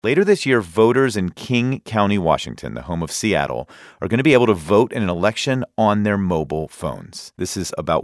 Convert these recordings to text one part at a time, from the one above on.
Later this year, voters in King County, Washington, the home of Seattle, are going to be able to vote in an election on their mobile phones. This is about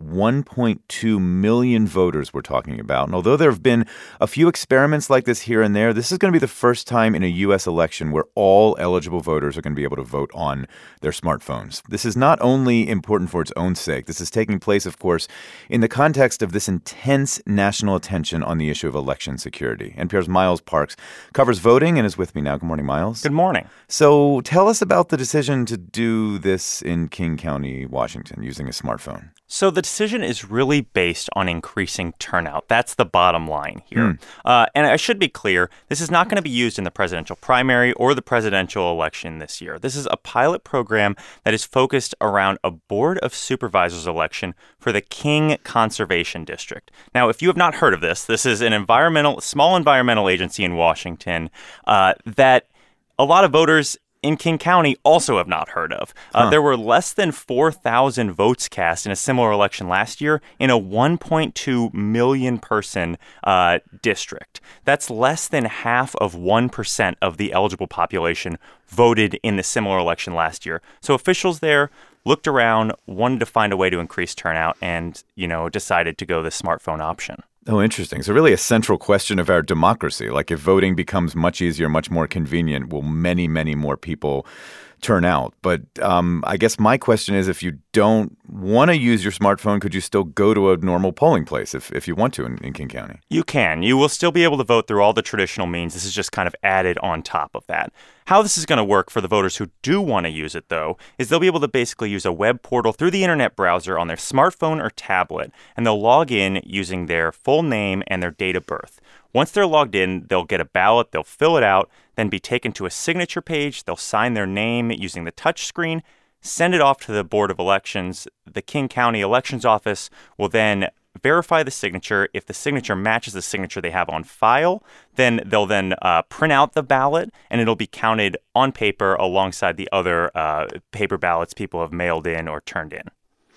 1.2 million voters we're talking about. And although there have been a few experiments like this here and there, this is going to be the first time in a U.S. election where all eligible voters are going to be able to vote on their smartphones. This is not only important for its own sake. This is taking place, of course, in the context of this intense national attention on the issue of election security. NPR's Miles Parks covers voting and is with me now. Good morning, Miles. Good morning. So tell us about the decision to do this in King County, Washington, using a smartphone. So the decision is really based on increasing turnout. That's the bottom line here. And I should be clear, this is not going to be used in the presidential primary or the presidential election this year. This is a pilot program that is focused around a Board of Supervisors election for the King Conservation District. Now, if you have not heard of this, this is an small environmental agency in Washington that a lot of voters in King County also have not heard of. There were less than 4,000 votes cast in a similar election last year in a 1.2 million person district. That's less than half of 1% of the eligible population voted in the similar election last year. So officials there looked around, wanted to find a way to increase turnout, and, decided to go the smartphone option. Oh, interesting. So really a central question of our democracy. Like if voting becomes much easier, much more convenient, will many, many more people turn out? But I guess my question is, if you don't want to use your smartphone, could you still go to a normal polling place if you want to in King County? You can. You will still be able to vote through all the traditional means. This is just kind of added on top of that. How this is going to work for the voters who do want to use it, though, is they'll be able to basically use a web portal through the internet browser on their smartphone or tablet, and they'll log in using their full name and their date of birth. Once they're logged in, they'll get a ballot, they'll fill it out, then be taken to a signature page, they'll sign their name using the touch screen, send it off to the Board of Elections. The King County Elections Office will then verify the signature. If the signature matches the signature they have on file, then they'll print out the ballot, and it'll be counted on paper alongside the other paper ballots people have mailed in or turned in.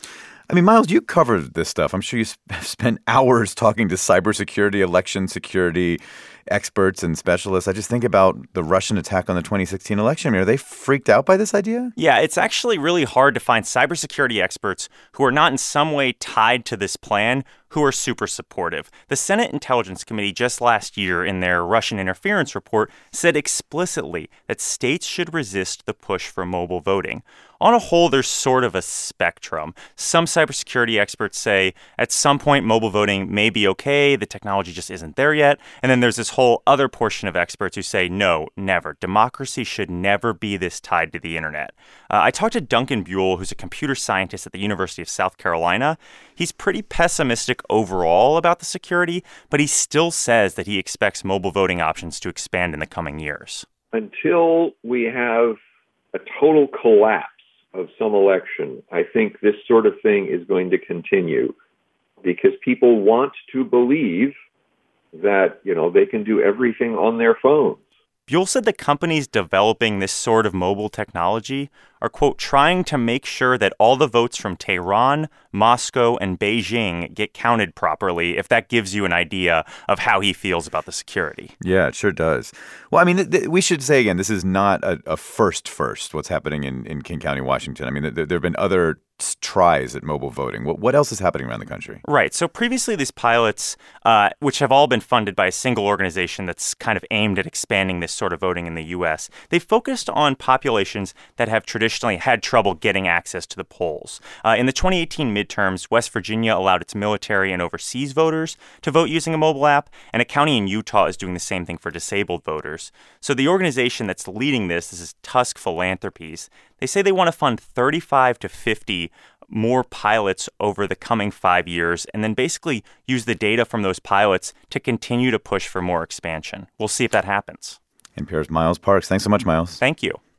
I mean, Miles, you covered this stuff. I'm sure you spent hours talking to cybersecurity, election security experts and specialists. I just think about the Russian attack on the 2016 election. I mean, are they freaked out by this idea? Yeah, it's actually really hard to find cybersecurity experts who are not in some way tied to this plan who are super supportive. The Senate Intelligence Committee just last year in their Russian interference report said explicitly that states should resist the push for mobile voting. On a whole, there's sort of a spectrum. Some cybersecurity experts say at some point mobile voting may be okay, the technology just isn't there yet. And then there's this whole other portion of experts who say no, never. Democracy should never be this tied to the internet. I talked to Duncan Buell, who's a computer scientist at the University of South Carolina. He's pretty pessimistic overall about the security, but he still says that he expects mobile voting options to expand in the coming years. Until we have a total collapse of some election, I think this sort of thing is going to continue because people want to believe that, they can do everything on their phones. Buell said the companies developing this sort of mobile technology are, quote, trying to make sure that all the votes from Tehran, Moscow, and Beijing get counted properly, if that gives you an idea of how he feels about the security. Yeah, it sure does. Well, I mean, we should say again, this is not a first, what's happening in King County, Washington. I mean, there have been other tries at mobile voting. What else is happening around the country? Right. So previously these pilots, which have all been funded by a single organization that's kind of aimed at expanding this sort of voting in the U.S., they focused on populations that have traditionally had trouble getting access to the polls. In the 2018 midterms, West Virginia allowed its military and overseas voters to vote using a mobile app, and a county in Utah is doing the same thing for disabled voters. So the organization that's leading this is Tusk Philanthropies. They say they want to fund 35 to 50 more pilots over the coming 5 years and then basically use the data from those pilots to continue to push for more expansion. We'll see if that happens. NPR's Miles Parks. Thanks so much, Miles. Thank you.